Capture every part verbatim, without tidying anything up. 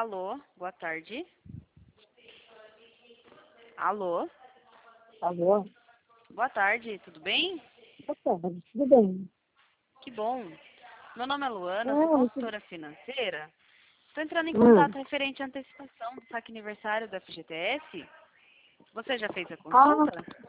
Alô, boa tarde. Alô, Alô? boa tarde, tudo bem? Boa tarde, tudo bem? Que bom. Meu nome é Luana, sou Ah, muito... consultora financeira. Estou entrando em Hum. contato referente à antecipação do saque aniversário do F G T S. Você já fez a ah, consulta?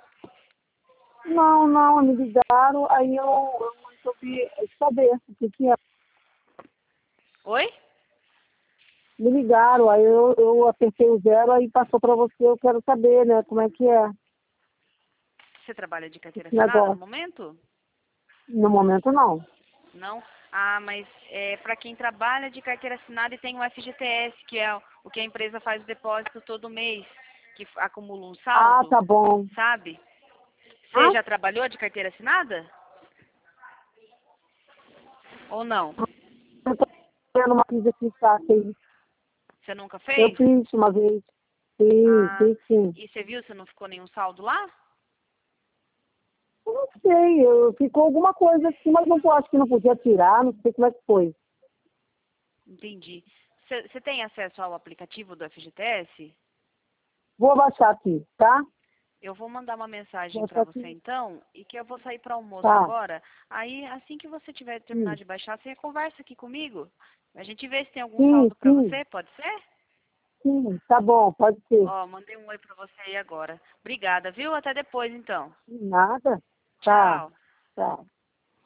não, não, me ligaram, aí eu, eu resolvi saber o que que é. Oi? Me ligaram, aí eu, eu apertei o zero, aí passou para você, eu quero saber, né, como é que é Você trabalha de carteira esse assinada no negócio. momento? No momento, não. Não? Ah, mas é para quem trabalha de carteira assinada e tem o F G T S, que é o que a empresa faz o depósito todo mês, que acumula um Ah, saldo, tá bom. sabe? Você Ah, já trabalhou de carteira assinada? Ou não? eu tô vendo uma coisa que está aí. Você nunca Eu fez? fiz uma vez. Sim, Ah, sim, sim. e você viu se não ficou nenhum saldo lá? Eu não sei, eu, ficou alguma coisa assim, mas não acho que não podia tirar, não sei como é que foi. Entendi. Você você tem acesso ao aplicativo do F G T S? Vou abaixar aqui, tá? Eu vou mandar uma Vou mensagem para abaixar você aqui. então, e que eu vou sair para almoço Tá. agora. Aí, assim que você tiver terminar Sim, de baixar, você conversa aqui comigo. A gente vê se tem algum sim, saldo para sim, você, pode ser? sim, tá bom, pode ser. Ó, mandei um oi para você aí agora. Obrigada, viu? Até depois então. Nada? Tá, Tchau. tá.